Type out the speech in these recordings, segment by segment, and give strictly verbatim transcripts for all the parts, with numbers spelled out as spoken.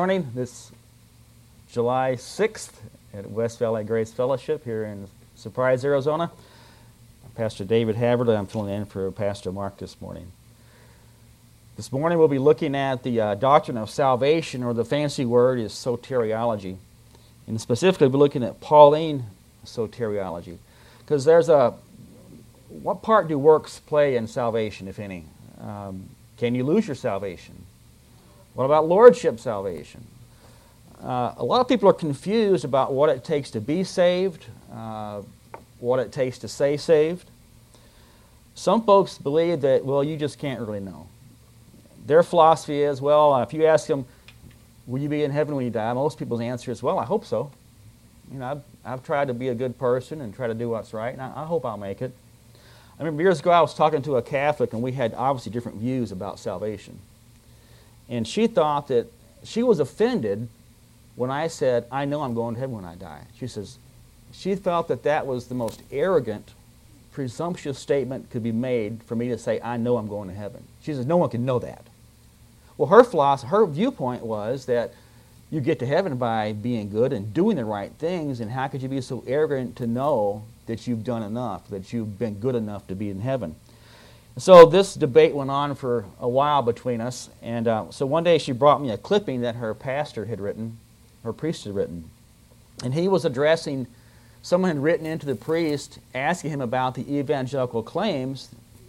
morning, this July sixth at West Valley Grace Fellowship here in Surprise, Arizona. I'm Pastor David Havard. I'm filling in for Pastor Mark this morning. This morning we'll be looking at the uh, doctrine of salvation, or the fancy word is soteriology. And specifically we'll be looking at Pauline soteriology. Because there's a, what part do works play in salvation, if any? Um, can you lose your salvation? What about lordship salvation? Uh, a lot of people are confused about what it takes to be saved, uh, what it takes to stay saved. Some folks believe that, well, you just can't really know. Their philosophy is, well, if you ask them, will you be in heaven when you die? Most people's answer is, well, I hope so. You know, I've, I've tried to be a good person and try to do what's right, and I, I hope I'll make it. I remember years ago I was talking to a Catholic, and we had obviously different views about salvation. And she thought that she was offended when I said, I know I'm going to heaven when I die. She says, she felt that that was the most arrogant, presumptuous statement could be made for me to say, I know I'm going to heaven. She says, no one can know that. Well, her philosophy, her viewpoint was that you get to heaven by being good and doing the right things, and how could you be so arrogant to know that you've done enough, that you've been good enough to be in heaven? So this debate went on for a while between us, and uh, so one day she brought me a clipping that her pastor had written, her priest had written, and he was addressing, someone had written into the priest asking him about the evangelical claims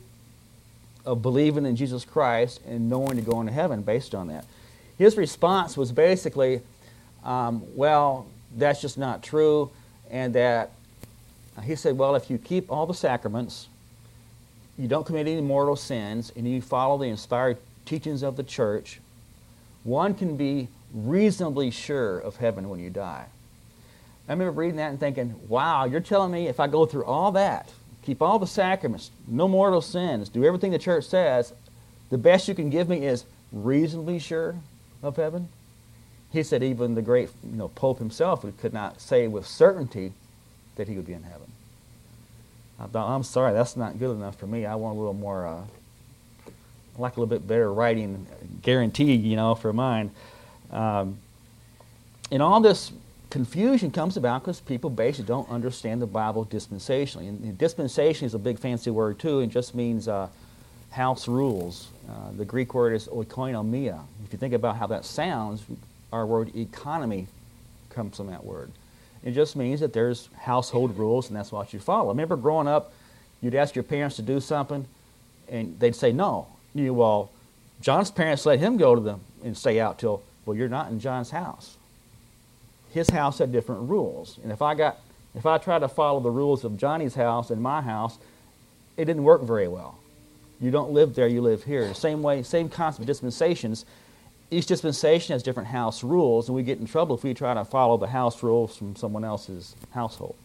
of believing in Jesus Christ and knowing to go into heaven based on that. His response was basically, um, well, that's just not true, and that, uh, he said, well, if you keep all the sacraments, you don't commit any mortal sins, and you follow the inspired teachings of the church, one can be reasonably sure of heaven when you die. I remember reading that and thinking, wow, you're telling me if I go through all that, keep all the sacraments, no mortal sins, do everything the church says, the best you can give me is reasonably sure of heaven? He said even the great you know, Pope himself could not say with certainty that he would be in heaven. I thought, I'm sorry, that's not good enough for me. I want a little more, uh, I like a little bit better writing guarantee, you know, for mine. Um, and all this confusion comes about because people basically don't understand the Bible dispensationally. And, and dispensation is a big fancy word too. It just means uh, house rules. Uh, the Greek word is oikonomia. If you think about how that sounds, our word economy comes from that word. It just means that there's household rules, and that's what you follow. I remember growing up, you'd ask your parents to do something, and they'd say no. You well, John's parents let him go to them and stay out till, well, you're not in John's house. His house had different rules, and if I got, if I tried to follow the rules of Johnny's house and my house, it didn't work very well. You don't live there, you live here. The same way, same concept of dispensations. Each dispensation has different house rules, and we get in trouble if we try to follow the house rules from someone else's household.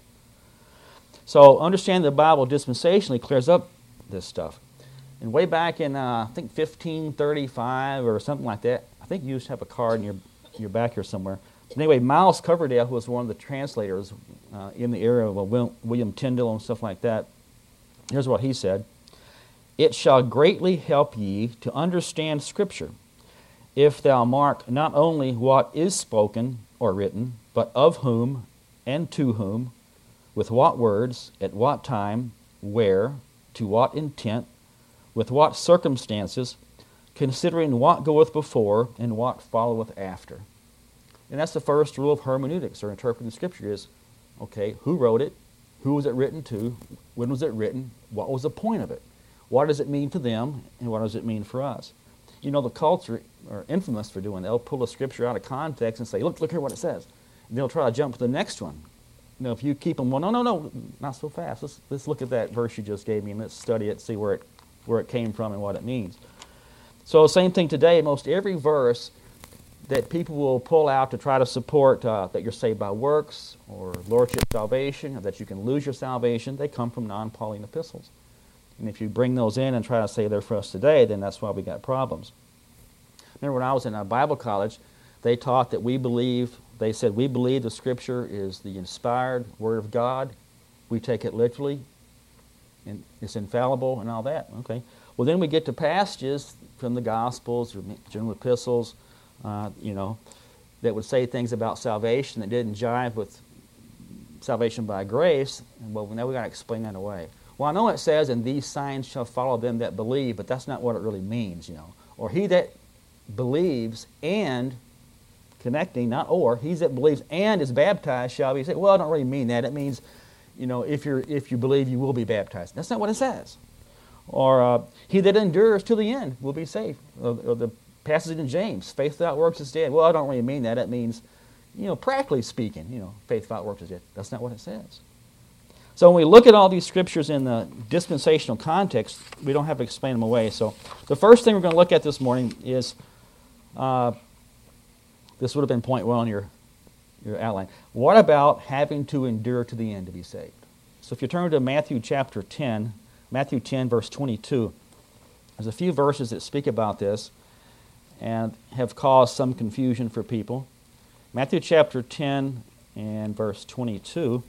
So understanding the Bible dispensationally clears up this stuff. And way back in, uh, I think, fifteen thirty-five or something like that, I think you used to have a card in your, your back here somewhere. But anyway, Miles Coverdale, who was one of the translators uh, in the era of uh, Will, William Tyndale and stuff like that, here's what he said. It shall greatly help ye to understand Scripture, if thou mark not only what is spoken or written, but of whom and to whom, with what words, at what time, where, to what intent, with what circumstances, considering what goeth before and what followeth after. And that's the first rule of hermeneutics, or interpreting Scripture, is, okay, who wrote it, who was it written to, when was it written, what was the point of it, what does it mean to them, and what does it mean for us? You know, the culture are infamous for doing that. They'll pull a scripture out of context and say, look, look here what it says. And they'll try to jump to the next one. You know, if you keep them, well, no, no, no, not so fast. Let's, let's look at that verse you just gave me and let's study it, see where it, where it came from and what it means. So same thing today. Most every verse that people will pull out to try to support uh, that you're saved by works or lordship salvation, or that you can lose your salvation, they come from non-Pauline epistles. And if you bring those in and try to say they're for us today, then that's why we got problems. Remember when I was in a Bible college, they taught that we believe, they said we believe the Scripture is the inspired Word of God. We take it literally, and it's infallible and all that. Okay. Well, then we get to passages from the Gospels or general epistles, uh, you know, that would say things about salvation that didn't jive with salvation by grace, well, now we've got to explain that away. Well, I know it says, and these signs shall follow them that believe, but that's not what it really means, you know. Or he that believes and, connecting, not or, he that believes and is baptized shall be saved. Well, I don't really mean that. It means, you know, if you're if you believe, you will be baptized. That's not what it says. Or uh, he that endures to the end will be saved. Or, or the passage in James, faith without works is dead. Well, I don't really mean that. It means, you know, practically speaking, you know, faith without works is dead. That's not what it says. So when we look at all these scriptures in the dispensational context, we don't have to explain them away. So the first thing we're going to look at this morning is, uh, this would have been point one on your, your outline. What about having to endure to the end to be saved? So if you turn to Matthew chapter ten, Matthew ten, verse twenty-two, there's a few verses that speak about this and have caused some confusion for people. Matthew chapter ten and verse twenty-two.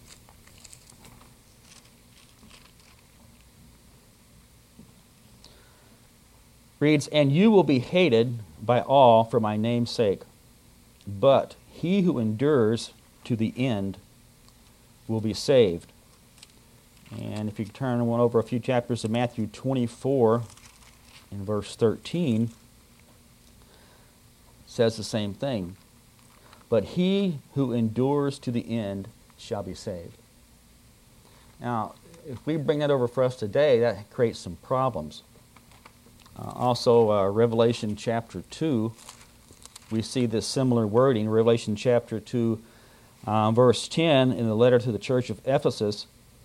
Reads, "And you will be hated by all for my name's sake, but he who endures to the end will be saved." And if you turn one over a few chapters to Matthew twenty-four and verse thirteen, says the same thing. "But he who endures to the end shall be saved." Now, if we bring that over for us today, that creates some problems. Uh, also, uh, Revelation chapter two, we see this similar wording. Revelation chapter two, uh, verse ten, in the letter to the church of Ephesus,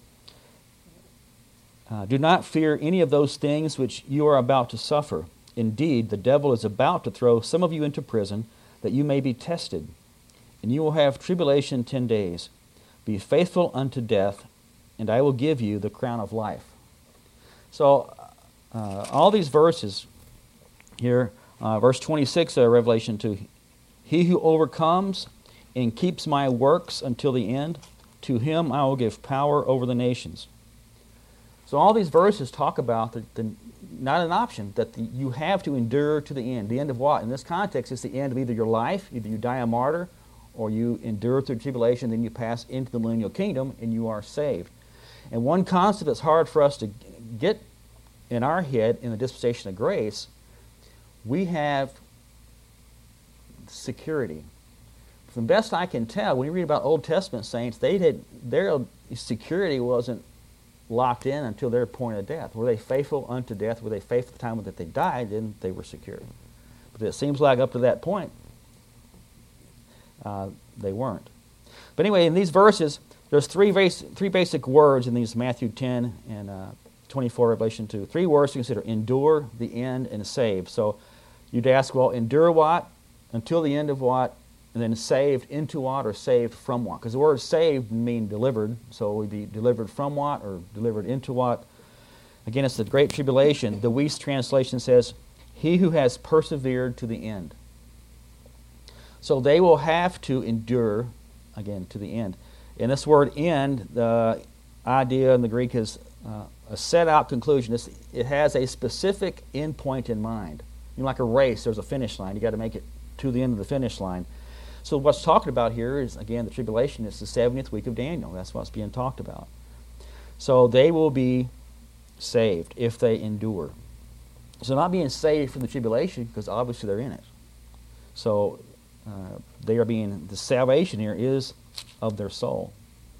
uh, "Do not fear any of those things which you are about to suffer. Indeed, the devil is about to throw some of you into prison, that you may be tested. And you will have tribulation ten days. Be faithful unto death, and I will give you the crown of life." So, uh, all these verses here, uh, verse twenty-six of Revelation two, "He who overcomes and keeps my works until the end, to him I will give power over the nations." So all these verses talk about the, the not an option, that the, you have to endure to the end. The end of what? In this context, it's the end of either your life, either you die a martyr, or you endure through tribulation, then you pass into the millennial kingdom, and you are saved. And one concept that's hard for us to get in our head in the dispensation of grace, we have security. From the best I can tell, when you read about Old Testament saints, they had, their security wasn't locked in until their point of death. Were they faithful unto death? Were they faithful at the time that they died? Then they were secure. But it seems like up to that point, uh, they weren't. But anyway, in these verses, there's three, base, three basic words in these Matthew ten and uh, twenty-four, Revelation two. Three words to consider: endure, the end, and save. So you'd ask, well, endure what? Until the end of what? And then saved into what, or saved from what? Because the word saved means delivered, so we'd be delivered from what, or delivered into what? Again, it's the Great Tribulation. The Weiss translation says, "He who has persevered to the end." So they will have to endure, again, to the end. And this word "end," the idea in the Greek is uh, a set-out conclusion. It's, it has a specific end point in mind. You know, like a race, there's a finish line. You've got to make it to the end of the finish line. So what's talked about here is, again, the tribulation. It's the seventieth week of Daniel. That's what's being talked about. So they will be saved if they endure. So not being saved from the tribulation, because obviously they're in it. So uh, they are being, the salvation here is of their soul.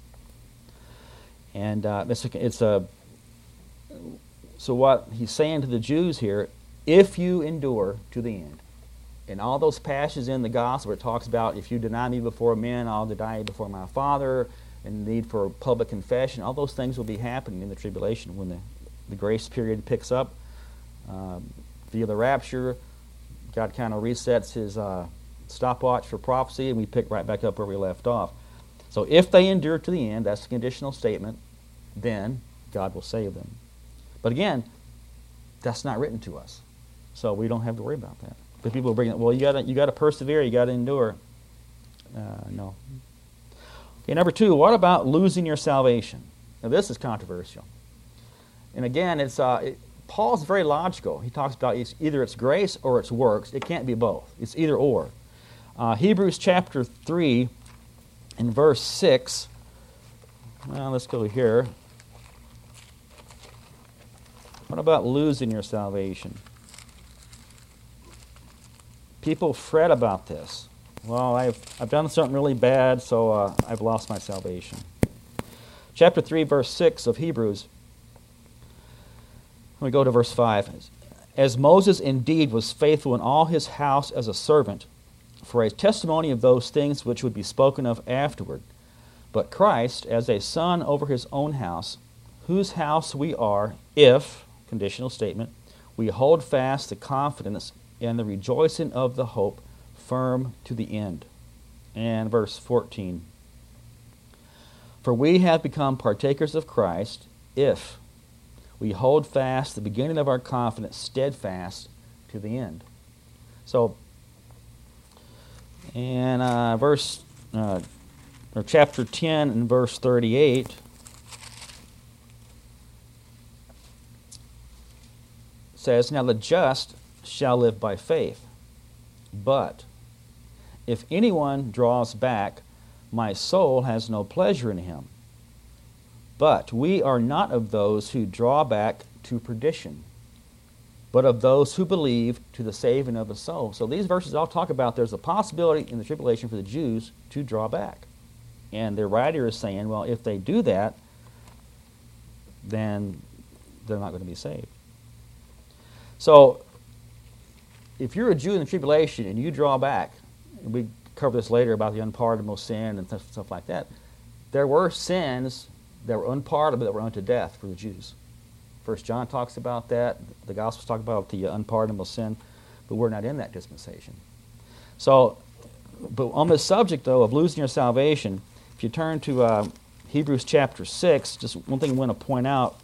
And uh, it's, a, it's a, so what he's saying to the Jews here, if you endure to the end, and all those passages in the gospel where it talks about, if you deny me before men, I'll deny you before my Father, and the need for public confession, all those things will be happening in the tribulation when the, the grace period picks up. Um, via the rapture, God kind of resets his uh, stopwatch for prophecy, and we pick right back up where we left off. So if they endure to the end, that's a conditional statement, then God will save them. But again, that's not written to us, so we don't have to worry about that. But people bring it, well, you got you got to persevere, you got to endure. Uh, no. Okay, number two, what about losing your salvation? Now this is controversial. And again, it's uh, it, Paul's very logical. He talks about it's either it's grace or it's works. It can't be both. It's either or. Uh, Hebrews chapter three and verse six. Well, let's go here. What about losing your salvation? People fret about this. Well, I've, I've done something really bad, so uh, I've lost my salvation. Chapter three, verse six of Hebrews. We go to verse five. As Moses indeed was faithful in all his house as a servant, for a testimony of those things which would be spoken of afterward, but Christ as a son over his own house, whose house we are, if, conditional statement, we hold fast the confidence and the rejoicing of the hope firm to the end. And verse fourteen. For we have become partakers of Christ, if we hold fast the beginning of our confidence steadfast to the end. So, and uh, verse, uh, or chapter ten and verse thirty-eight says, now the just shall live by faith, but if anyone draws back, my soul has no pleasure in him. But we are not of those who draw back to perdition, but of those who believe to the saving of the soul. So these verses all talk about there's a possibility in the tribulation for the Jews to draw back. And the writer is saying, well, if they do that, then they're not going to be saved. So if you're a Jew in the tribulation and you draw back, and we cover this later about the unpardonable sin and stuff like that, there were sins that were unpardonable that were unto death for the Jews. First John talks about that. The Gospels talk about the unpardonable sin, but we're not in that dispensation. So, but on the subject, though, of losing your salvation, if you turn to uh, Hebrews chapter six, just one thing I want to point out.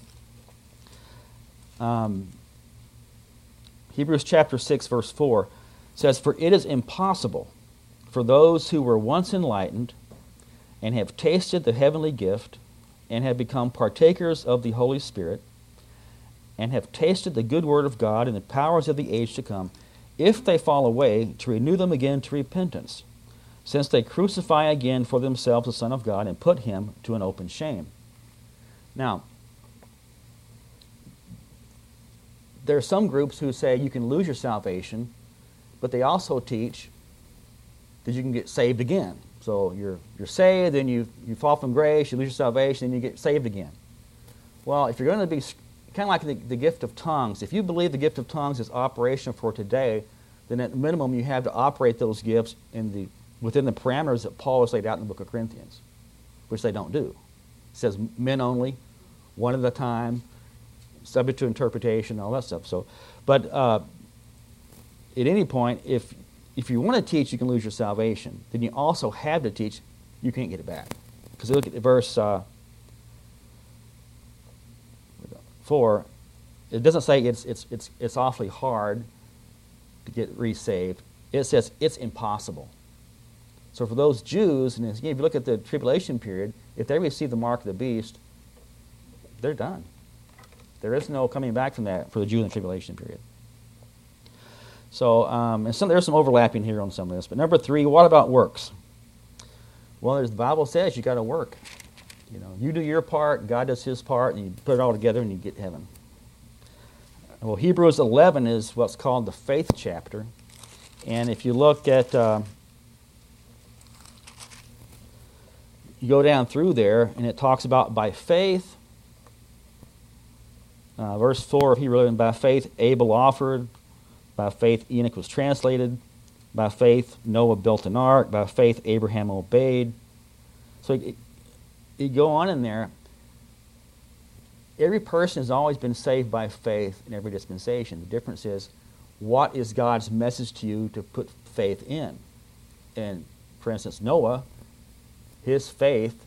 Um, Hebrews chapter six, verse four says, for it is impossible for those who were once enlightened and have tasted the heavenly gift and have become partakers of the Holy Spirit and have tasted the good word of God and the powers of the age to come, if they fall away, to renew them again to repentance, since they crucify again for themselves the Son of God and put him to an open shame. Now, there are some groups who say you can lose your salvation, but they also teach that you can get saved again. So you're you're saved, then you, you fall from grace, you lose your salvation, then you get saved again. Well, if you're going to be kind of like the, the gift of tongues, if you believe the gift of tongues is operational for today, then at minimum you have to operate those gifts in the within the parameters that Paul has laid out in the book of Corinthians, which they don't do. It says men only, one at a time, subject to interpretation, all that stuff. So, but uh, at any point, if if you want to teach you can lose your salvation, then you also have to teach you can't get it back. Because look at the verse uh, four. It doesn't say it's it's it's it's awfully hard to get resaved. It says it's impossible. So for those Jews, and if you look at the tribulation period, if they receive the mark of the beast, they're done. There is no coming back from that for the Jew in the tribulation period. So, um, and some, there's some overlapping here on some of this. But number three, what about works? Well, as the Bible says, you got to work. You know, you do your part, God does His part, and you put it all together, and you get heaven. Well, Hebrews eleven is what's called the faith chapter, and if you look at, uh, you go down through there, and it talks about by faith. Uh, verse four of Hebrews eleven, by faith Abel offered. By faith, Enoch was translated. By faith, Noah built an ark. By faith, Abraham obeyed. So you, you go on in there. Every person has always been saved by faith in every dispensation. The difference is, what is God's message to you to put faith in? And, for instance, Noah, his faith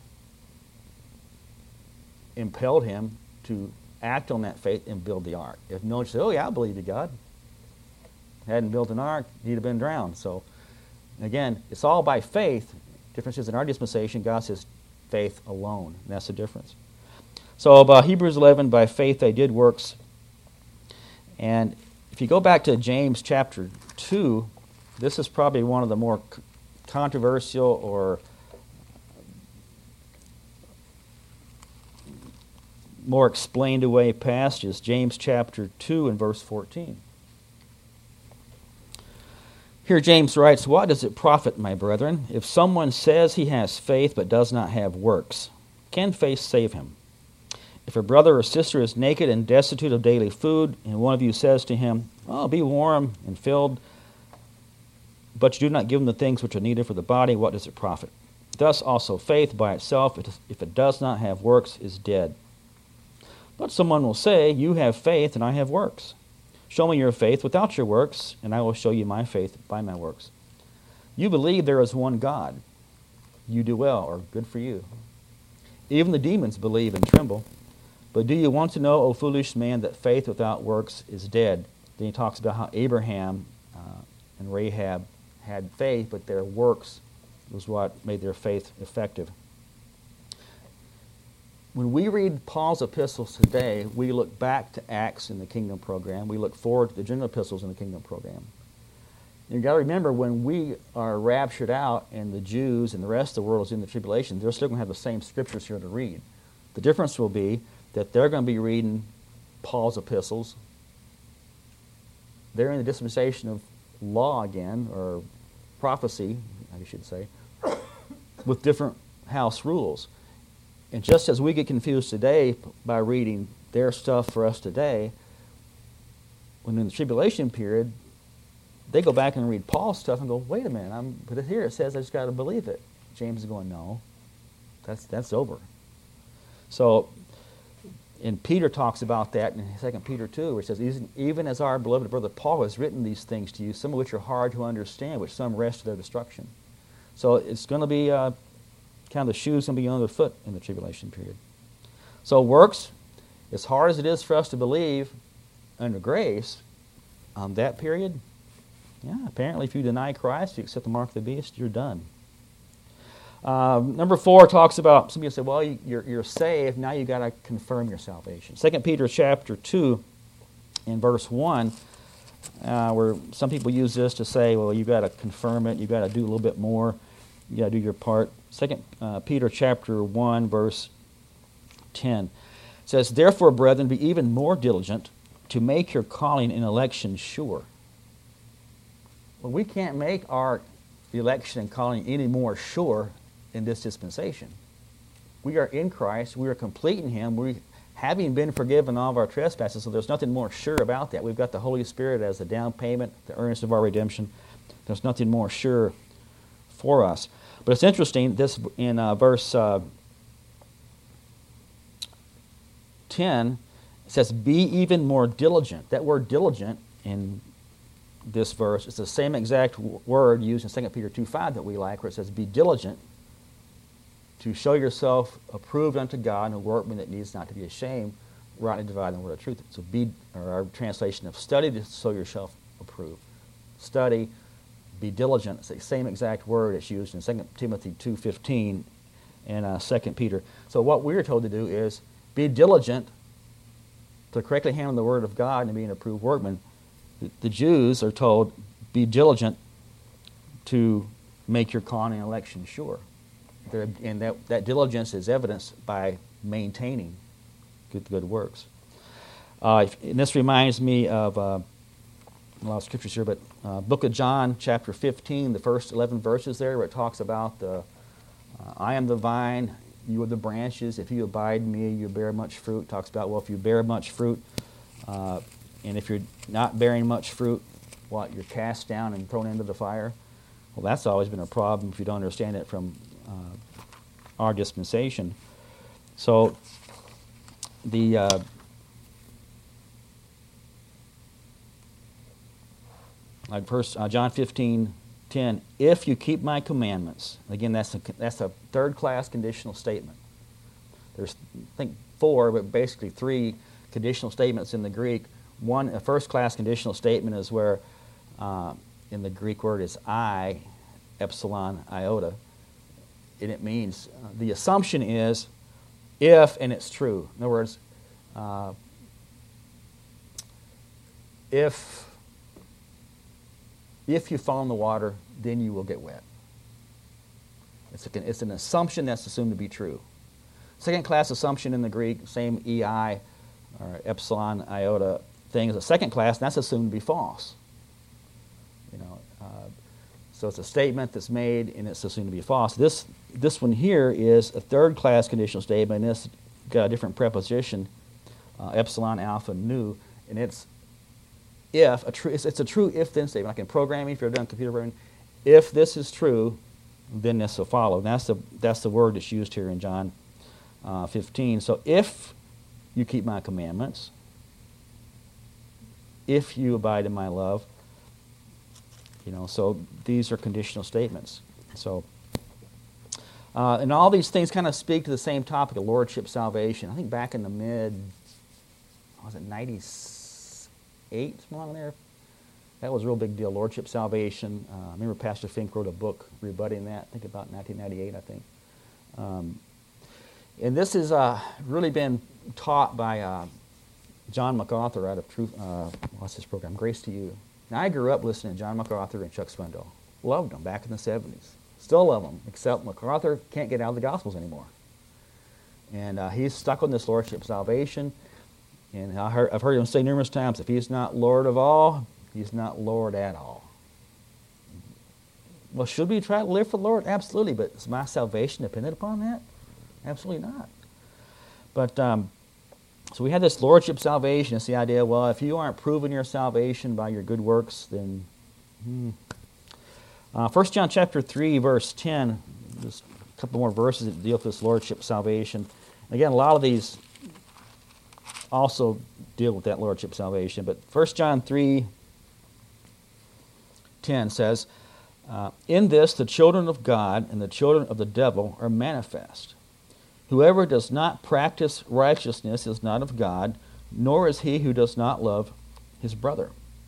impelled him to act on that faith and build the ark. If Noah said, oh yeah, I believe in God, hadn't built an ark, he'd have been drowned. So, again, it's all by faith. Difference is in our dispensation, God says faith alone. And that's the difference. So, about Hebrews eleven, by faith they did works. And if you go back to James chapter two, this is probably one of the more controversial or more explained away passage is James chapter two and verse fourteen. Here James writes, "What does it profit, my brethren, if someone says he has faith but does not have works? Can faith save him? If a brother or sister is naked and destitute of daily food, and one of you says to him, 'Oh, be warm and filled,' but you do not give him the things which are needed for the body, what does it profit? Thus also faith by itself, if it does not have works, is dead. But someone will say, 'You have faith and I have works. Show me your faith without your works, and I will show you my faith by my works.' You believe there is one God. You do well, or good for you. Even the demons believe and tremble. But do you want to know, O foolish man, that faith without works is dead?" Then he talks about how Abraham uh, and Rahab had faith, but their works was what made their faith effective. When we read Paul's epistles today, we look back to Acts in the Kingdom program. We look forward to the general epistles in the Kingdom program. You've got to remember, when we are raptured out and the Jews and the rest of the world is in the tribulation, they're still going to have the same scriptures here to read. The difference will be that they're going to be reading Paul's epistles. They're in the dispensation of law again, or prophecy, I should say, with different house rules. And just as we get confused today by reading their stuff for us today, when in the tribulation period, they go back and read Paul's stuff and go, "Wait a minute, I'm, but here it says I just got to believe it." James is going, "No, that's that's over." So, and Peter talks about that in Second Peter two, where it says, "Even as our beloved brother Paul has written these things to you, some of which are hard to understand, which some rest to their destruction." So it's going to be uh, kind of the shoes going to be on the foot in the tribulation period. So works, as hard as it is for us to believe under grace, on that period, yeah, apparently if you deny Christ, you accept the mark of the beast, you're done. Uh, number four talks about, some people say, well, you, you're, you're saved, now you've got to confirm your salvation. Second Peter chapter two, in verse one, uh, where some people use this to say, well, you've got to confirm it, you've got to do a little bit more, you got to do your part. Second uh, Peter chapter one, verse ten, says, "Therefore, brethren, be even more diligent to make your calling and election sure." Well, we can't make our election and calling any more sure in this dispensation. We are in Christ. We are complete in Him. We, having been forgiven all of our trespasses, so there's nothing more sure about that. We've got the Holy Spirit as the down payment, the earnest of our redemption. There's nothing more sure for us. But it's interesting, this in uh, verse uh, ten, it says, "Be even more diligent." That word diligent in this verse is the same exact w- word used in Second Peter two five that we like, where it says, "Be diligent to show yourself approved unto God, and a workman that needs not to be ashamed, rightly dividing the word of truth." So be, or our translation of study to show yourself approved. Study, be diligent. It's the same exact word that's used in Second Timothy two fifteen and uh, Second Peter. So what we're told to do is be diligent to correctly handle the word of God and be an approved workman. The, the Jews are told, be diligent to make your calling and election sure. They're, and that, that diligence is evidenced by maintaining good, good works. Uh, and this reminds me of uh, a lot of scriptures here, but uh, Book of John, chapter fifteen, the first eleven verses there, where it talks about the, uh, "I am the vine, you are the branches. If you abide in me, you bear much fruit." It talks about, well, if you bear much fruit, uh, and if you're not bearing much fruit, what, you're cast down and thrown into the fire. Well, that's always been a problem if you don't understand it from uh, our dispensation. So the uh, like first uh, John fifteen ten, "If you keep my commandments," again, that's a that's a third class conditional statement. There's, I think, four, but basically three conditional statements in the Greek. One, a first class conditional statement is where uh, in the Greek word is I, epsilon, iota, and it means uh, the assumption is if and it's true. In other words, uh, if if you fall in the water, then you will get wet. It's, a, it's an assumption that's assumed to be true. Second class assumption in the Greek, same E I or epsilon iota thing is a second class, and that's assumed to be false. You know, uh, so it's a statement that's made, and it's assumed to be false. This this one here is a third class conditional statement, and it's got a different preposition, uh, epsilon, alpha, nu, and it's if a true. It's, it's a true if-then statement. Like in programming, if you're done computer programming, if this is true, then this will follow. And that's the that's the word that's used here in John uh, fifteen. So if you keep my commandments, if you abide in my love, you know, so these are conditional statements. So, uh, and all these things kind of speak to the same topic of lordship salvation. I think back in the mid, was it ninety-eight, somewhere on there? That was a real big deal, lordship salvation. Uh, I remember Pastor Fink wrote a book rebutting that, I think about nineteen ninety-eight, I think. Um, and this has uh, really been taught by uh, John MacArthur out of Truth, uh, what's his program, Grace to You. Now, I grew up listening to John MacArthur and Chuck Swindoll. Loved them back in the seventies. Still love them, except MacArthur can't get out of the Gospels anymore. And uh, he's stuck on this lordship salvation. And I heard, I've heard him say numerous times, if he's not Lord of all, he's not Lord at all. Well, should we try to live for the Lord? Absolutely. But is my salvation dependent upon that? Absolutely not. But, um, so we have this lordship salvation. It's the idea, well, if you aren't proving your salvation by your good works, then... Hmm. Uh, First John chapter three, verse ten, just a couple more verses that deal with this lordship salvation. Again, a lot of these also deal with that lordship salvation. But First John three ten says, uh, in this the children of God and the children of the devil are manifest. Whoever does not practice righteousness is not of God, nor is he who does not love his brother.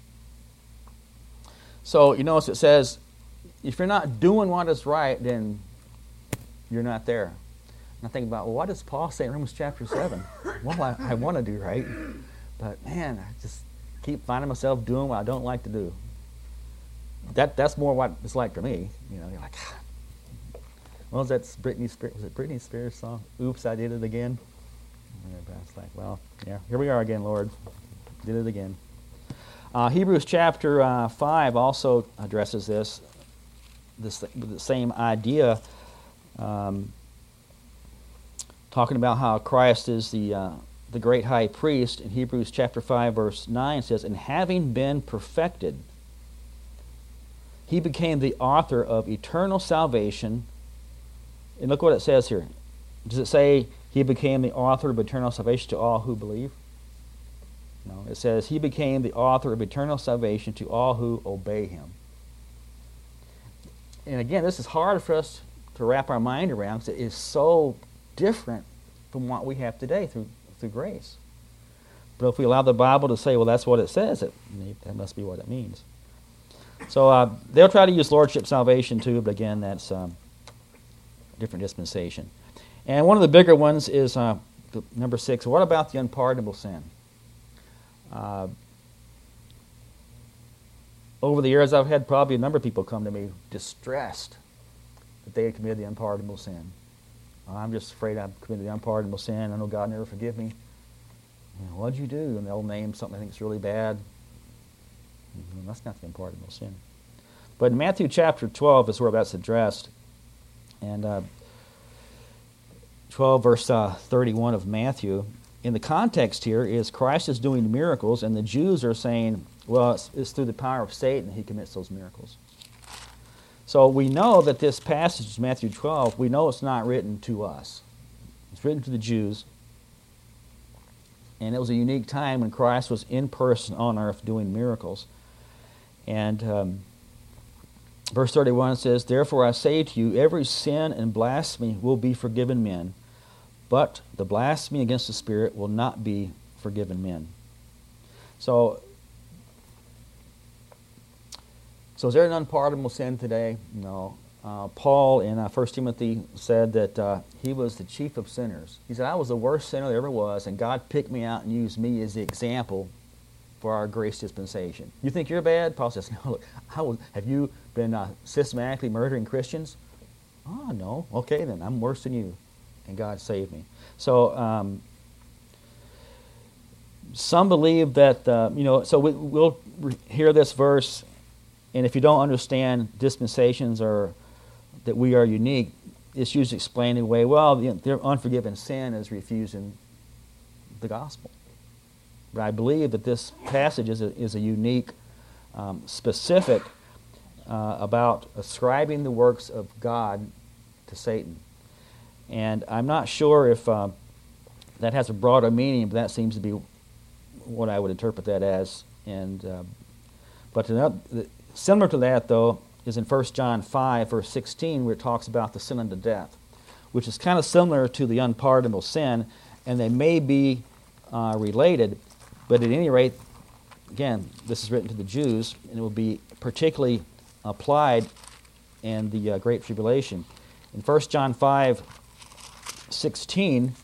So you notice it says, if you're not doing what is right, then you're not there. And I think about, well, what does Paul say in Romans chapter seven? Well, I, I want to do right, but man, I just keep finding myself doing what I don't like to do. That that's more what it's like for me. You know, you're like, what was that Britney Spears, was it Britney Spears song? Oops, I did it again. And it's like, well, yeah, here we are again, Lord. Did it again. Uh, Hebrews chapter uh, five also addresses this, this the same idea, um, talking about how Christ is the uh, the great high priest. In Hebrews chapter five, verse nine says, and having been perfected, he became the author of eternal salvation. And look what it says here. Does it say he became the author of eternal salvation to all who believe? No, it says he became the author of eternal salvation to all who obey him. And again, this is hard for us to wrap our mind around because it is so different from what we have today through through grace. But if we allow the Bible to say, well, that's what it says, it, that must be what it means. So uh, they'll try to use lordship salvation too, but again, that's um, a different dispensation. And one of the bigger ones is uh, number six. What about the unpardonable sin? Uh, over the years, I've had probably a number of people come to me distressed that they had committed the unpardonable sin. I'm just afraid I've committed the unpardonable sin. I know God never forgive me. You know, what'd you do? And they'll name something I think is really bad. Mm-hmm. That's not the unpardonable sin. But in Matthew chapter twelve is where that's addressed. And uh, twelve verse uh, thirty-one of Matthew, in the context here is Christ is doing miracles, and the Jews are saying, well, it's, it's through the power of Satan he commits those miracles. So we know that this passage, Matthew twelve, we know it's not written to us. It's written to the Jews. And it was a unique time when Christ was in person on earth doing miracles. And um, verse thirty-one says, therefore I say to you, every sin and blasphemy will be forgiven men, but the blasphemy against the Spirit will not be forgiven men. So, so is there an unpardonable sin today? No. Uh, Paul in uh, First Timothy said that uh, he was the chief of sinners. He said, I was the worst sinner there ever was, and God picked me out and used me as the example for our grace dispensation. You think you're bad? Paul says, no, look, I was, have you been uh, systematically murdering Christians? Oh, no. Okay, then. I'm worse than you. And God saved me. So, um, some believe that, uh, you know, so we, we'll re- hear this verse, and if you don't understand dispensations or that we are unique, it's usually explained away, well, you know, their unforgiven sin is refusing the gospel. But I believe that this passage is a, is a unique, um, specific uh, about ascribing the works of God to Satan. And I'm not sure if uh, that has a broader meaning, but that seems to be what I would interpret that as. And uh, but another, similar to that, though, is in First John five, verse sixteen, where it talks about the sin unto death, which is kind of similar to the unpardonable sin, and they may be uh, related, but at any rate, again, this is written to the Jews, and it will be particularly applied in the uh, Great Tribulation. In First John five, sixteen,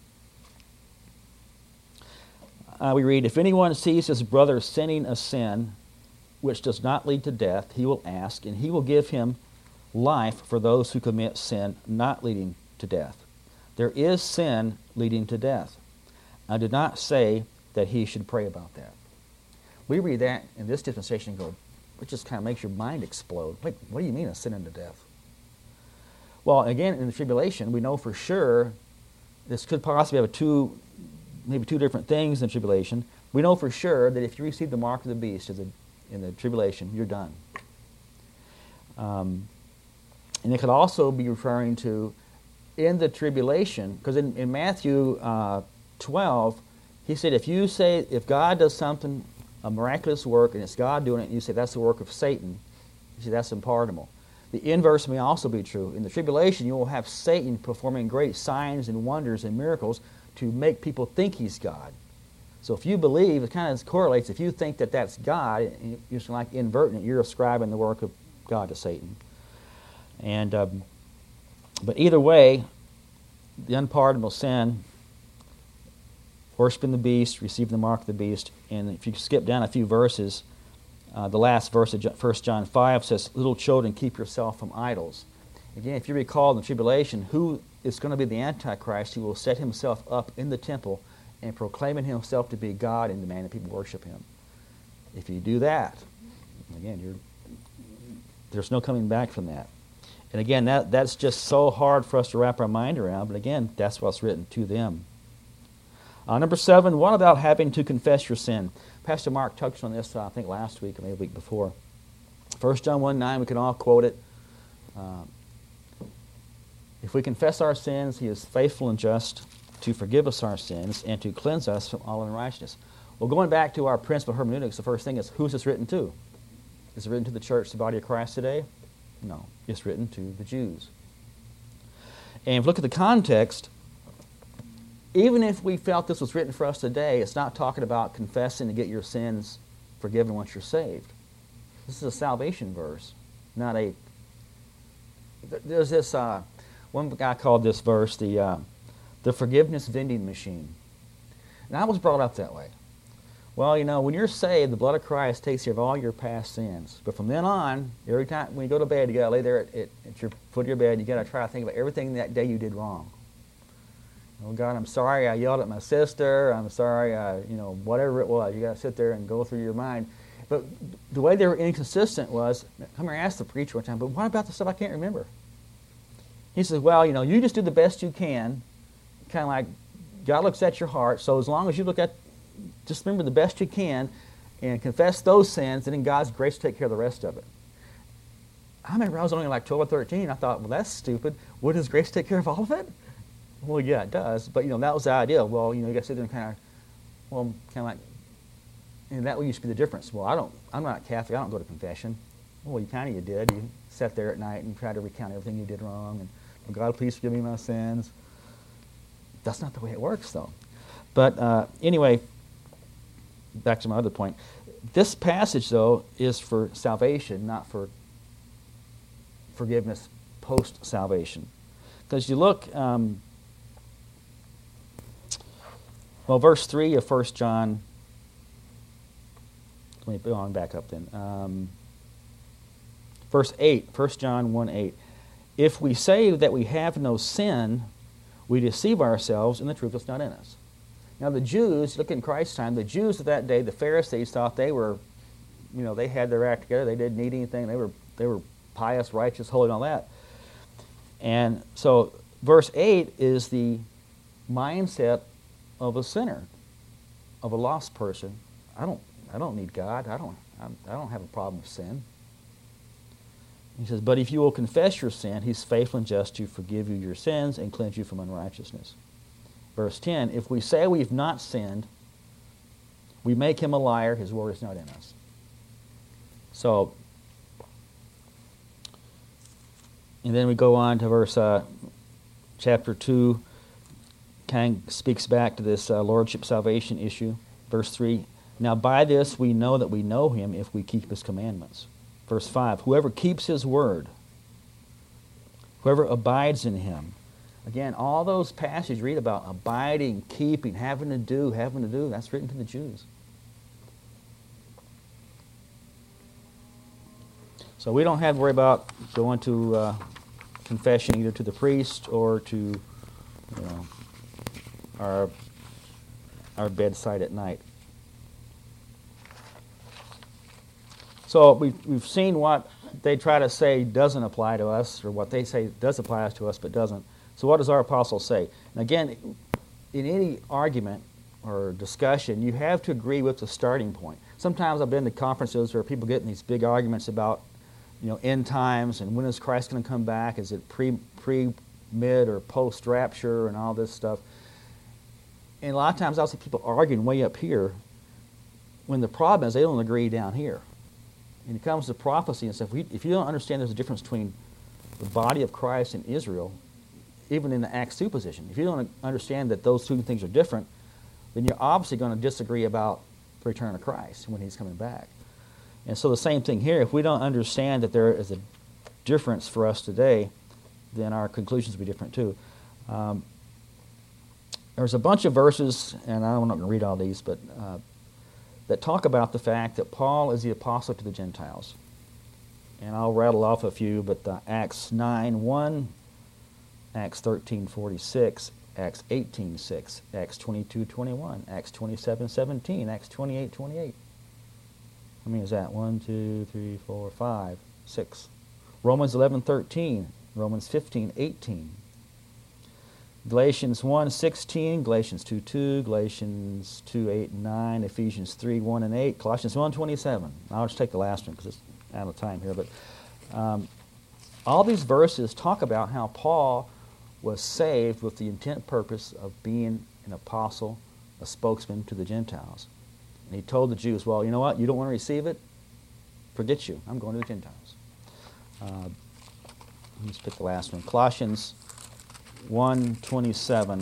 uh, we read, if anyone sees his brother sinning a sin which does not lead to death, he will ask, and he will give him life for those who commit sin not leading to death. There is sin leading to death. I did not say that he should pray about that. We read that in this dispensation and go, it just kind of makes your mind explode. Wait, what do you mean a sin unto death? Well, again, in the tribulation, we know for sure this could possibly have a two, maybe two different things in tribulation. We know for sure that if you receive the mark of the beast as a, in the tribulation, you're done. Um, and it could also be referring to in the tribulation, because in, in Matthew uh, twelve, he said, if you say, if God does something, a miraculous work, and it's God doing it, and you say that's the work of Satan, you say that's unpardonable. The inverse may also be true. In the tribulation, you will have Satan performing great signs and wonders and miracles to make people think he's God. So if you believe, it kind of correlates. If you think that that's God, you're like inverting it. You're ascribing the work of God to Satan. And um, but either way, the unpardonable sin, worshiping the beast, receiving the mark of the beast, and if you skip down a few verses, uh, the last verse of First John five says, little children, keep yourself from idols. Again, if you recall in the tribulation, who is going to be the Antichrist who will set himself up in the temple and proclaiming himself to be God and demanding people worship him. If you do that, again, you're, there's no coming back from that. And again, that, that's just so hard for us to wrap our mind around, but again, that's what's written to them. Uh, number seven, what about having to confess your sin? Pastor Mark touched on this, uh, I think, last week or maybe the week before. First John one nine, we can all quote it. Uh, if we confess our sins, he is faithful and just to forgive us our sins and to cleanse us from all unrighteousness. Well, going back to our principle of hermeneutics, the first thing is, who's this written to? Is it written to the church, the body of Christ today? No. It's written to the Jews. And if you look at the context, even if we felt this was written for us today, it's not talking about confessing to get your sins forgiven once you're saved. This is a salvation verse, not a... There's this, uh, one guy called this verse the... Uh, the forgiveness vending machine. And I was brought up that way. Well, you know, when you're saved, the blood of Christ takes care of all your past sins. But from then on, every time when you go to bed, you got to lay there at, at, at your foot of your bed, you got to try to think about everything that day you did wrong. Oh, God, I'm sorry I yelled at my sister. I'm sorry, I, you know, whatever it was. You got to sit there and go through your mind. But the way they were inconsistent was, come here and ask the preacher one time, but what about the stuff I can't remember? He says, well, you know, you just do the best you can. Kind of like God looks at your heart, so as long as you look at, just remember the best you can and confess those sins, and then God's grace will take care of the rest of it. I remember I was only like twelve or thirteen. I thought, well, that's stupid. Would His grace take care of all of it? Well, yeah, it does. But, you know, that was the idea. Well, you know, you got to sit there and kind of, well, kind of like, and that used to be the difference. Well, I don't, I'm not Catholic. I don't go to confession. Well, you kind of you did. You sat there at night and tried to recount everything you did wrong, and, well, God, please forgive me my sins. That's not the way it works, though. But uh, anyway, back to my other point. This passage, though, is for salvation, not for forgiveness post-salvation. Because you look, um, well, verse three of First John, let me go on back up then. Um, verse eight, First John one eight. If we say that we have no sin, we deceive ourselves and the truth is not in us. Now the Jews, look in Christ's time, the Jews of that day, the Pharisees thought they were, you know, they had their act together. They didn't need anything. They were they were pious, righteous, holy, and all that. And so verse eight is the mindset of a sinner, of a lost person. I don't I don't need God. I don't I'm, I don't have a problem with sin. He says, but if you will confess your sin, he's faithful and just to forgive you your sins and cleanse you from unrighteousness. Verse ten, if we say we've not sinned, we make him a liar, his word is not in us. So, and then we go on to verse, uh, chapter two, kind of speaks back to this uh, lordship salvation issue. Verse three, now by this we know that we know him if we keep his commandments. Verse five, whoever keeps his word, whoever abides in him. Again, all those passages read about abiding, keeping, having to do, having to do, that's written to the Jews. So we don't have to worry about going to uh, confession either to the priest or to, you know, our, our bedside at night. So we've, we've seen what they try to say doesn't apply to us, or what they say does apply to us but doesn't. So what does our apostle say? And again, in any argument or discussion, you have to agree with the starting point. Sometimes I've been to conferences where people get in these big arguments about, you know, end times and when is Christ going to come back? Is it pre, pre, mid, or post-rapture and all this stuff? And a lot of times I'll see people arguing way up here when the problem is they don't agree down here. When it comes to prophecy and stuff, if you don't understand there's a difference between the body of Christ and Israel, even in the Acts two position, if you don't understand that those two things are different, then you're obviously going to disagree about the return of Christ when he's coming back. And so the same thing here, if we don't understand that there is a difference for us today, then our conclusions will be different too. Um, there's a bunch of verses, and I'm not going to read all these, but uh, that talk about the fact that Paul is the apostle to the Gentiles. And I'll rattle off a few, but the Acts nine one, Acts thirteen forty-six, Acts eighteen six, Acts twenty-two twenty-one, Acts twenty-seven seventeen, Acts twenty-eight twenty-eight. How many is that? One, two, three, four, five, six. Romans eleven thirteen, Romans fifteen eighteen. Galatians one sixteen, Galatians two two, Galatians two eight and nine, Ephesians three one and eight, Colossians one twenty-seven. I'll just take the last one because it's out of time here. But um, all these verses talk about how Paul was saved with the intent purpose of being an apostle, a spokesman to the Gentiles. And he told the Jews, well, you know what? You don't want to receive it? Forget you. I'm going to the Gentiles. Uh, let's pick the last one. Colossians one twenty-seven.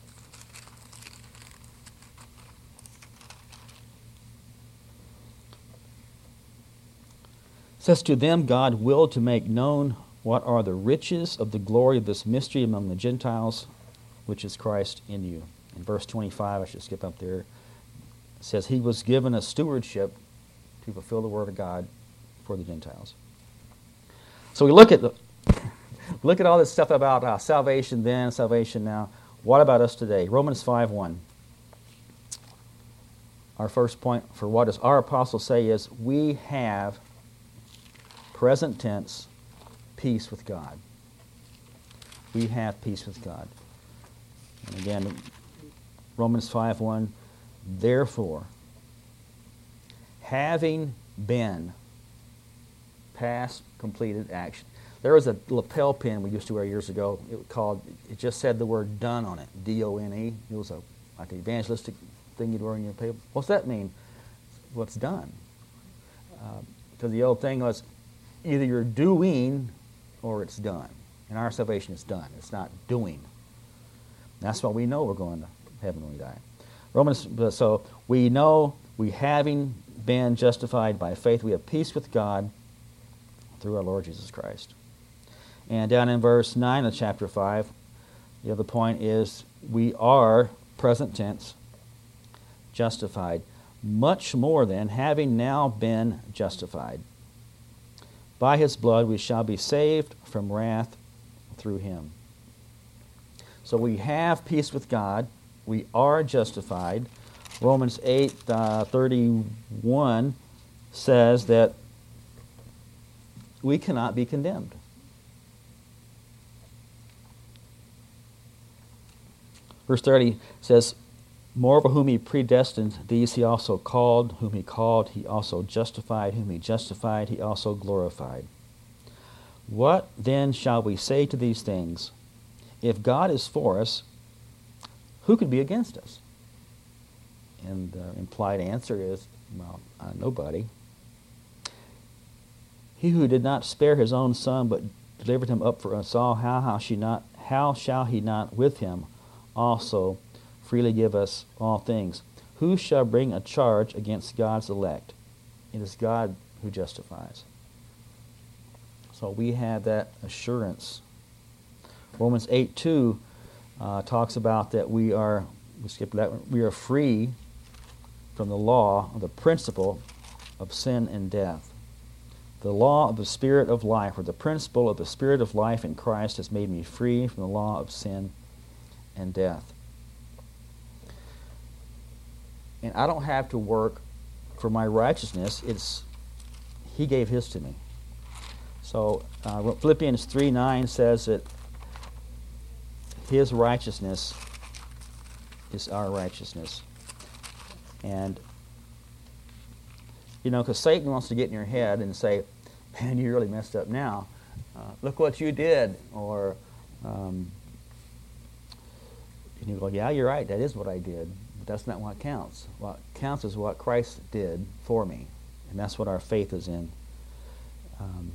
Says, to them God willed to make known what are the riches of the glory of this mystery among the Gentiles, which is Christ in you. In verse twenty-five, I should skip up there, it says, he was given a stewardship to fulfill the word of God for the Gentiles. So we look at the look at all this stuff about uh, salvation then, salvation now. What about us today? Romans five one. Our first point for what does our apostle say is, we have, present tense, peace with God. We have peace with God. And again, Romans five one, therefore, having been, past completed action. There was a lapel pin we used to wear years ago. It was called, it just said the word done on it, D O N E. It was a like an evangelistic thing you'd wear on your paper. What's that mean? What's done? Because uh, the old thing was, either you're doing or it's done. And our salvation is done. It's not doing. That's why we know we're going to heaven when we die. Romans, so we know we having been justified by faith, we have peace with God through our Lord Jesus Christ. And down in verse nine of chapter five, the other point is we are, present tense, justified. Much more than, having now been justified. By his blood we shall be saved from wrath through him. So we have peace with God. We are justified. Romans eight uh, thirty-one says that we cannot be condemned. Verse thirty says, moreover, whom he predestined, these he also called. Whom he called, he also justified. Whom he justified, he also glorified. What then shall we say to these things? If God is for us, who could be against us? And the implied answer is, well, uh, nobody. He who did not spare his own son, but delivered him up for us all, how, how, she not, how shall he not with him also freely give us all things? Who shall bring a charge against God's elect? It is God who justifies. So we have that assurance. Romans eight two uh, talks about that we are, we skipped that one, we are free from the law of the principle of sin and death. The law of the Spirit of life, or the principle of the Spirit of life in Christ, has made me free from the law of sin and death. And I don't have to work for my righteousness. It's He gave His to me. So uh, Philippians three nine says that His righteousness is our righteousness. And, you know, because Satan wants to get in your head and say, man, you really messed up now. Uh, look what you did. Or, um, and you go, yeah, you're right, that is what I did. But that's not what counts. What counts is what Christ did for me. And that's what our faith is in. Um,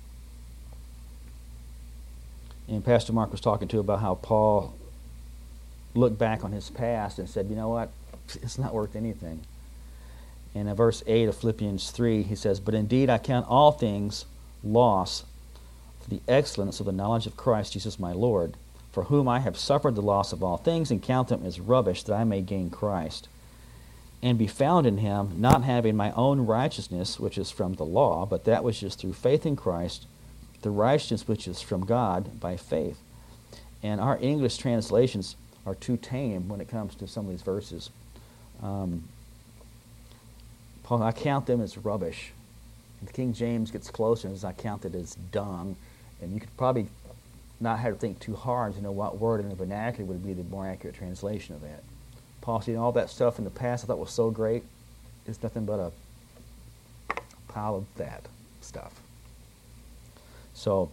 and Pastor Mark was talking to about how Paul looked back on his past and said, you know what? It's not worth anything. And in verse eight of Philippians three, he says, but indeed I count all things loss for the excellence of the knowledge of Christ Jesus my Lord, for whom I have suffered the loss of all things, and count them as rubbish, that I may gain Christ, and be found in him, not having my own righteousness, which is from the law, but that which is through faith in Christ, the righteousness which is from God by faith. And our English translations are too tame when it comes to some of these verses. Um, Paul, I count them as rubbish. And the King James gets closer and says, I count it as dung. And you could probably not have to think too hard to know what word in the vernacular would be the more accurate translation of that. Paul said, all that stuff in the past I thought was so great, it's nothing but a pile of that stuff. So,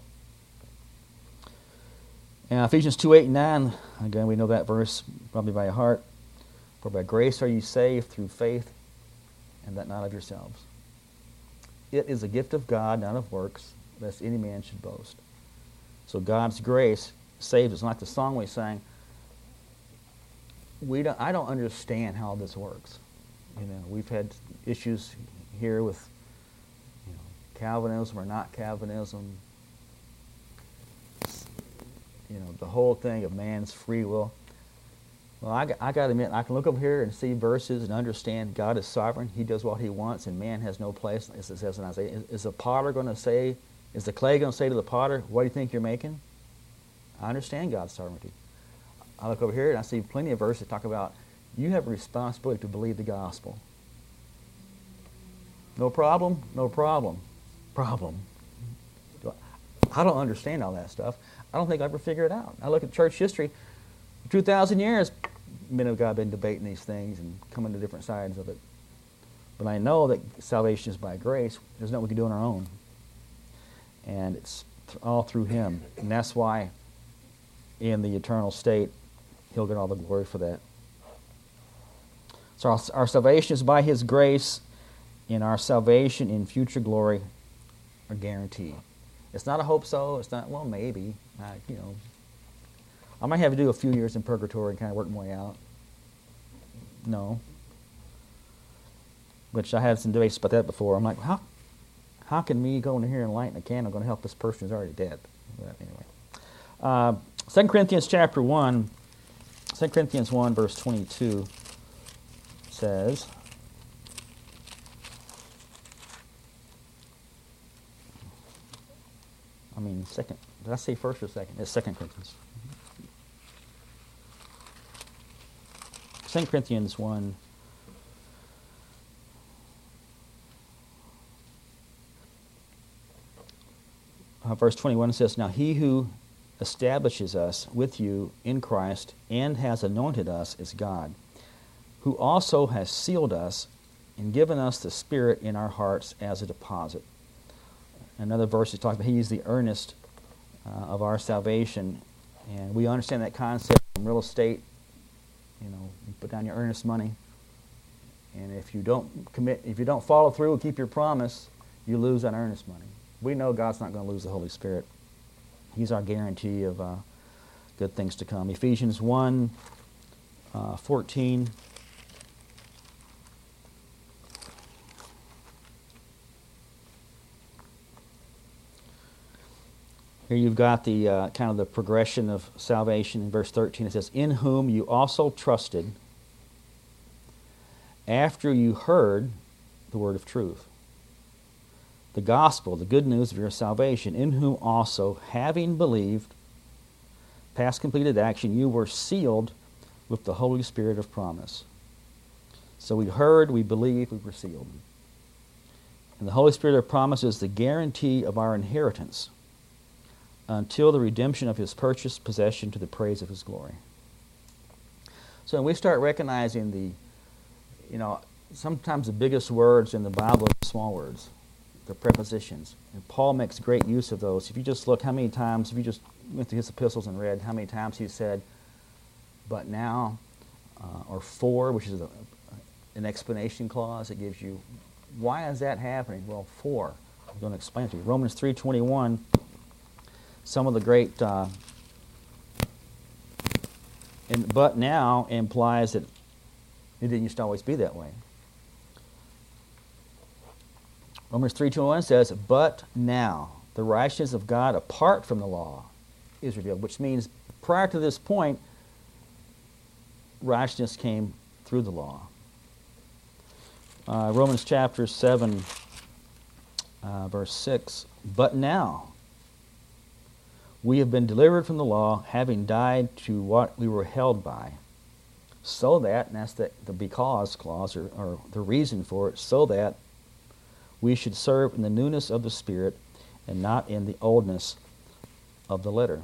and Ephesians two eight and nine, again, we know that verse probably by heart. For by grace are you saved through faith, and that not of yourselves. It is a gift of God, not of works, lest any man should boast. So God's grace saves us. Like the song we sang, we don't, I don't understand how this works. You know, we've had issues here with, you know, Calvinism or not Calvinism. You know, the whole thing of man's free will. Well, I, I got to admit, I can look over here and see verses and understand God is sovereign. He does what He wants, and man has no place. As it says in Isaiah, is, is the potter going to say, is the clay going to say to the potter, what do you think you're making? I understand God's sovereignty. I look over here and I see plenty of verses that talk about you have a responsibility to believe the gospel. No problem? No problem. Problem. I don't understand all that stuff. I don't think I'll ever figure it out. I look at church history. For two thousand years, men of God have been debating these things and coming to different sides of it. But I know that salvation is by grace. There's nothing we can do on our own. And it's all through Him. And that's why in the eternal state, He'll get all the glory for that. So our, our salvation is by His grace, and our salvation in future glory are guaranteed. It's not a hope so. It's not, well, maybe. Uh, you know, I might have to do a few years in purgatory and kind of work my way out. No. Which I had some debates about that before. I'm like, how, how can me going in here and lighting a candle going to help this person who's already dead? But anyway. Uh, Second Corinthians chapter one, Second Corinthians one, verse twenty-two says, I mean, in second. Did I say first or second? It's Second Corinthians. Second Corinthians one. Uh, verse twenty-one says, "Now he who establishes us with you in Christ and has anointed us is God, who also has sealed us and given us the Spirit in our hearts as a deposit." Another verse is talking about He is the earnest uh, of our salvation, and we understand that concept from real estate. You know, you put down your earnest money, and if you don't commit, if you don't follow through and keep your promise, you lose that earnest money. We know God's not going to lose the Holy Spirit. He's our guarantee of uh, good things to come. Ephesians one, uh, fourteen. Here you've got the uh, kind of the progression of salvation in verse thirteen. It says, "In whom you also trusted after you heard the word of truth, the gospel, the good news of your salvation, in whom also, having believed," past completed action, "you were sealed with the Holy Spirit of promise." So we heard, we believed, we were sealed. And the Holy Spirit of promise is the guarantee of our inheritance until the redemption of His purchased possession to the praise of His glory. So when we start recognizing the, you know, sometimes the biggest words in the Bible are small words. They're prepositions. And Paul makes great use of those. If you just look how many times, if you just went through his epistles and read how many times he said, "but now," uh, or "for," which is a, an explanation clause. It gives you, why is that happening? Well, for. I'm going to explain it to you. Romans three twenty-one, some of the great, uh, and "but now" implies that it didn't used to always be that way. Romans three twenty-one says, "But now the righteousness of God apart from the law is revealed," which means prior to this point, righteousness came through the law. Uh, Romans chapter seven, uh, verse six, "But now we have been delivered from the law, having died to what we were held by, so that," and that's the, the because clause, or, or the reason for it, "so that we should serve in the newness of the Spirit and not in the oldness of the letter."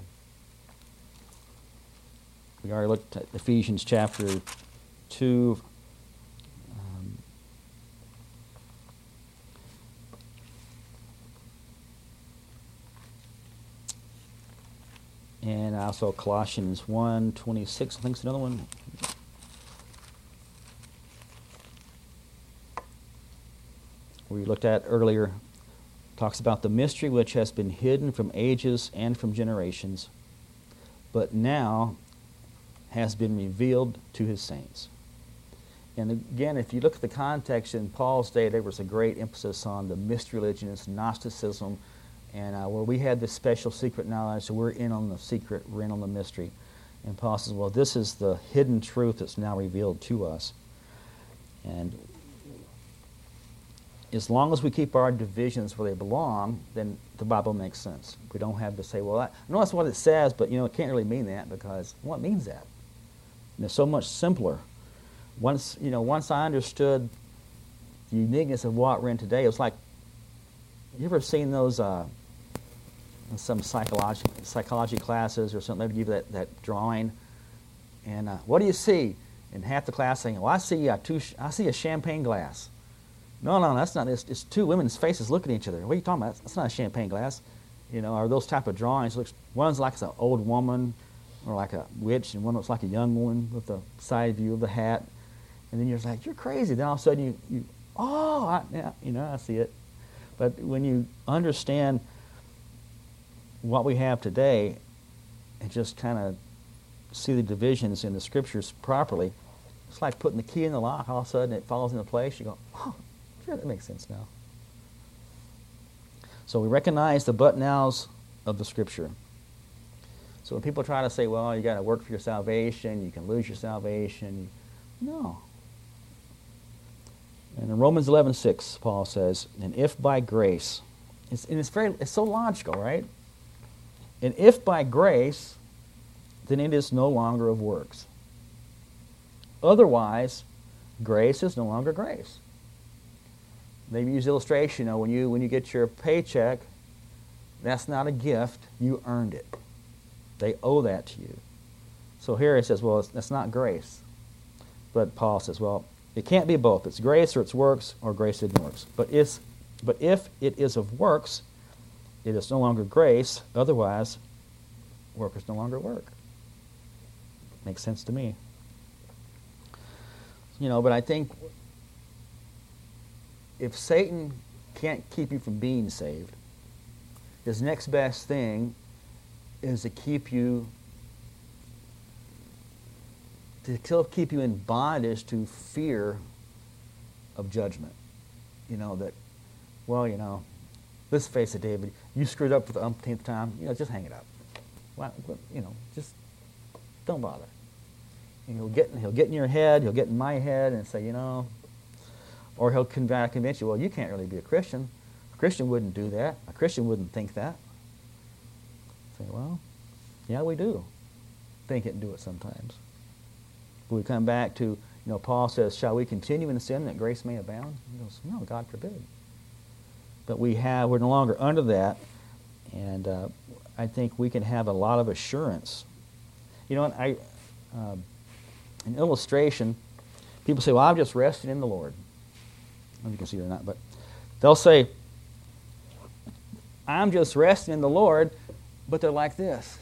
We already looked at Ephesians chapter two. Um, and also Colossians one twenty-six, I think it's another one. We looked at earlier, talks about the mystery which has been hidden from ages and from generations, but now has been revealed to His saints. And again, if you look at the context in Paul's day, there was a great emphasis on the mystery religions, Gnosticism, and uh, where we had this special secret knowledge, so we're in on the secret, we're in on the mystery. And Paul says, well, this is the hidden truth that's now revealed to us. And as long as we keep our divisions where they belong, then the Bible makes sense. We don't have to say, well, I know that's what it says, but you know, it can't really mean that, because what means that? And it's so much simpler. Once you know, once I understood the uniqueness of what we're in today, it was like, you ever seen those uh, some psychology psychology classes or something? Maybe give you that, that drawing, and uh, what do you see? And half the class saying, well, I see uh, two, I see a champagne glass. No, no, that's not. It's, it's two women's faces looking at each other. What are you talking about? That's not a champagne glass. You know, or those type of drawings. Looks, one's like an old woman, or like a witch, and one looks like a young woman with the side view of the hat. And then you're like, you're crazy. Then all of a sudden you, you oh, I, yeah, you know, I see it. But when you understand what we have today, and just kind of see the divisions in the Scriptures properly, it's like putting the key in the lock. All of a sudden it falls into place. You go, oh, sure, that makes sense now. So we recognize the but-nows of the Scripture. So when people try to say, well, you got to work for your salvation, you can lose your salvation, no. And in Romans eleven six, Paul says, and if by grace, it's, and it's very, it's so logical, right? And if by grace, then it is no longer of works. Otherwise, grace is no longer grace. They use illustration, you know, when you when you get your paycheck, that's not a gift, you earned it. They owe that to you. So here he says, well, it's, that's not grace. But Paul says, well, it can't be both. It's grace or it's works, or grace isn't works. But, it's, but if it is of works, it is no longer grace. Otherwise, work is no longer work. Makes sense to me. You know, but I think if Satan can't keep you from being saved, his next best thing is to keep you to still keep you in bondage to fear of judgment. You know, that, well, you know, let's face it, David, you screwed up for the umpteenth time, you know, just hang it up. Well, you know, just don't bother. And he'll get, he'll get in your head, he'll get in my head and say, you know, or he'll convince you, well, you can't really be a Christian. A Christian wouldn't do that. A Christian wouldn't think that. Say, well, yeah, we do think it and do it sometimes. But we come back to, you know, Paul says, shall we continue in sin that grace may abound? He goes, no, God forbid. But we have, we're no longer under that, and uh, I think we can have a lot of assurance. You know, I, uh, an illustration, people say, well, I'm just resting in the Lord. I don't know if you can see it or not, but they'll say, I'm just resting in the Lord, but they're like this.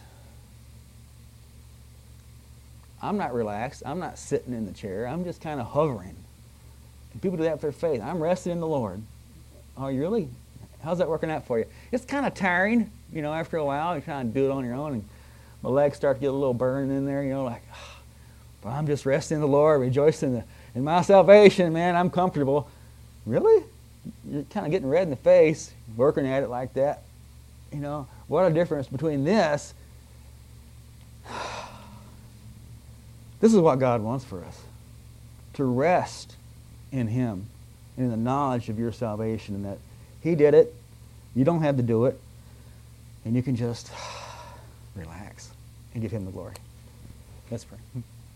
I'm not relaxed. I'm not sitting in the chair. I'm just kind of hovering. And people do that with their faith. I'm resting in the Lord. Oh, you really? How's that working out for you? It's kind of tiring, you know, after a while. You're trying to do it on your own, and my legs start to get a little burn in there, you know, like, oh, but I'm just resting in the Lord, rejoicing in, the, in my salvation, man. I'm comfortable. Really? You're kind of getting red in the face, working at it like that. You know, what a difference between this. This is what God wants for us. To rest in Him, in the knowledge of your salvation, and that He did it, you don't have to do it, and you can just relax and give Him the glory. Let's pray.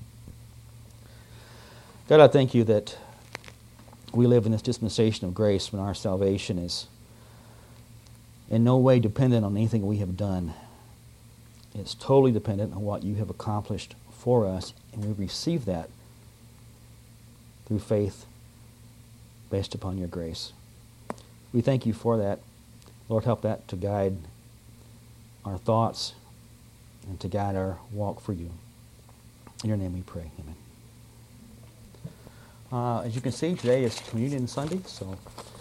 God, I thank you that we live in this dispensation of grace when our salvation is in no way dependent on anything we have done. It's totally dependent on what you have accomplished for us, and we receive that through faith based upon your grace. We thank you for that. Lord, help that to guide our thoughts and to guide our walk for you. In your name we pray. Amen. Uh, as you can see, today is Communion Sunday, so